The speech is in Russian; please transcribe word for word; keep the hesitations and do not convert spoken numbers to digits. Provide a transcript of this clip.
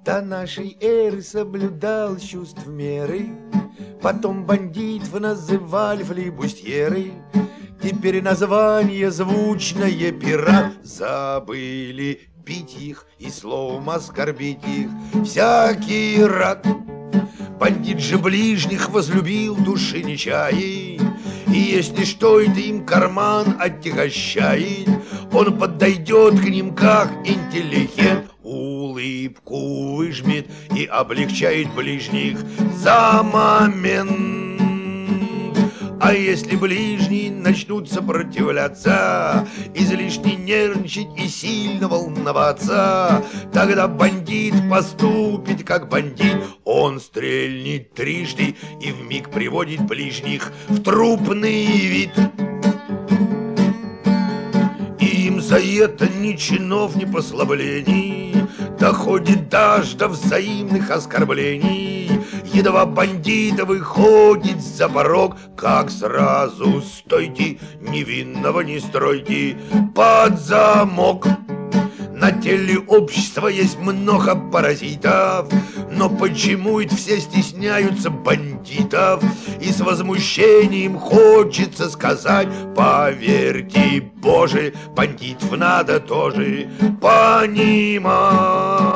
До нашей эры соблюдал чувств меры, потом бандитов называли флибустьеры. Теперь название звучное пират. Забыли бить их и словом оскорбить их всякий рад. Бандит же ближних возлюбил, души не чает, и если что это им карман отягощает, он подойдет к ним как интеллигент, улыбку выжмет и облегчает ближних за момент. А если ближние начнут сопротивляться, излишне нервничать и сильно волноваться, тогда бандит поступит как бандит. Он стрельнет трижды и вмиг приводит ближних в трупный вид. Им за это ни чинов, ни послаблений, доходит даже до взаимных оскорблений. Едва бандита выходит за порог, как сразу стойте, невинного не стройте под замок. На теле общества есть много паразитов, но почему это все стесняются бандитов? И с возмущением хочется сказать: поверьте, Боже, бандитов надо тоже понимать.